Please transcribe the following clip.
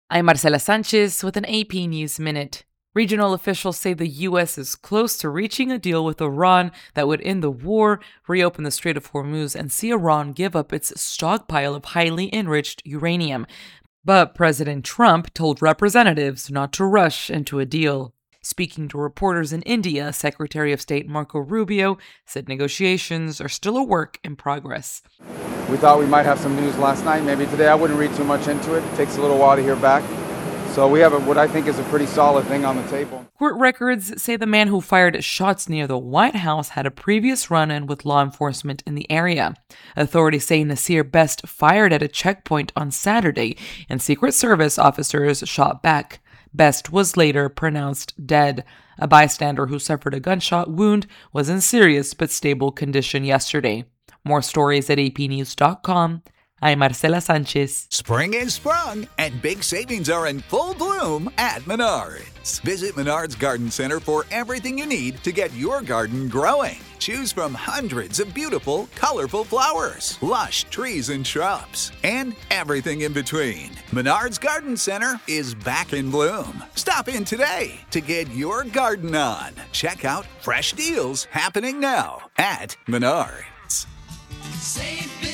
I'm Marcela Sanchez with an AP News Minute. Regional officials say the U.S. is close to reaching a deal with Iran that would end the war, reopen the Strait of Hormuz, and see Iran give up its stockpile of highly enriched uranium. But President Trump told representatives not to rush into a deal. Speaking to reporters in India, Secretary of State Marco Rubio said negotiations are still a work in progress. We thought we might have some news last night, maybe today. I wouldn't read too much into it. It takes a little while to hear back. So we have what I think is a pretty solid thing on the table. Court records say the man who fired shots near the White House had a previous run-in with law enforcement in the area. Authorities say Nasir Best fired at a checkpoint on Saturday, and Secret Service officers shot back. Best was later pronounced dead. A bystander who suffered a gunshot wound was in serious but stable condition yesterday. More stories at apnews.com. I'm Marcela Sanchez. Spring is sprung, and big savings are in full bloom at Menards. Visit Menards Garden Center for everything you need to get your garden growing. Choose from hundreds of beautiful, colorful flowers, lush trees and shrubs, and everything in between. Menards Garden Center is back in bloom. Stop in today to get your garden on. Check out fresh deals happening now at Menards. Save